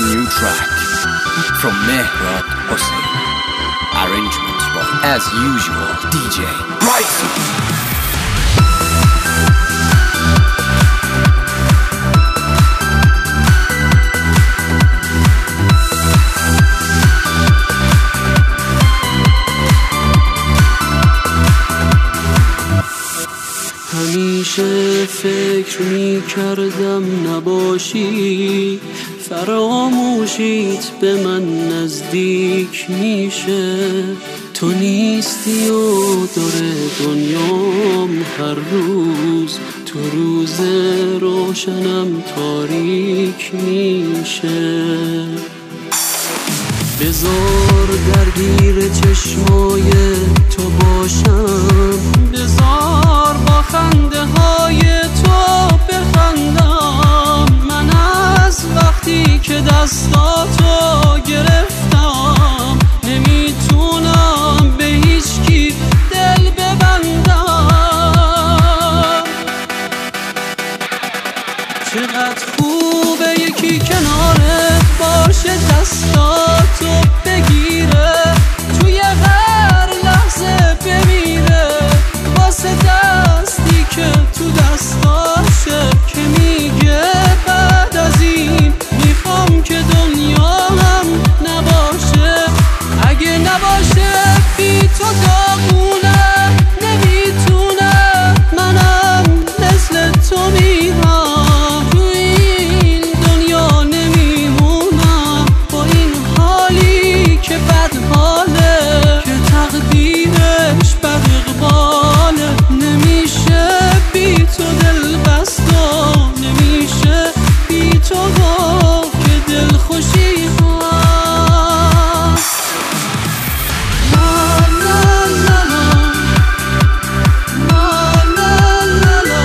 new track from Mehrad Hossein. Arrangement by, as usual, DJ Rising. همیشه فکر می کردم نباشی، فراموشیت به من نزدیک میشه. تو نیستی و داره دنیام هر روز، تو روز روشنم تاریک میشه. بذار درگیر چشمای تو باشم، بذار با خنده های تو بخندم. من از وقتی که دستاتو گرفتم نمیتونم به هیچ کی دل ببندم. چقدر خوبه یکی کنارت باشه، دستاتو بگیره، توی هر لحظه بمیره واسه دستی که تو دستاشه، که میگه بعد از این میخوام که دنیا هم نباشه. اگه نباشه بی تو داغونه، نمیتونه منم مثل تو میرم، تو این دنیا نمیمونم با این حالی که بد حاله، که تقدیرش بد اقباله. نمیشه بی تو دل بستا، نمیشه بی تو گفت که دل خوشی هست. لا لا لا لا لا لا لا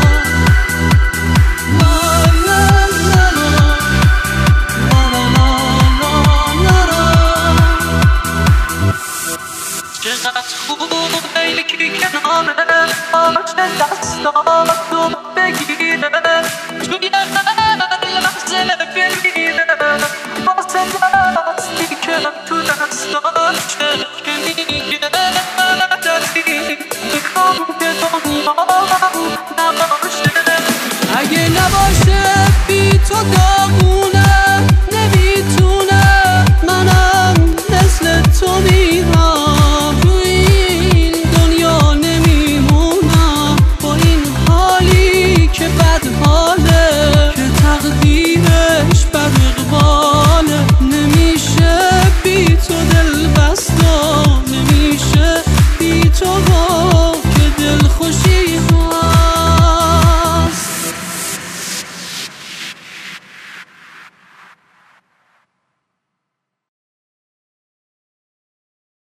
چقدر خوبه یکی کنارت باشه، دستاتو بگیره، توی هر لحظه بمیره واسه دستی که تو دستاشه،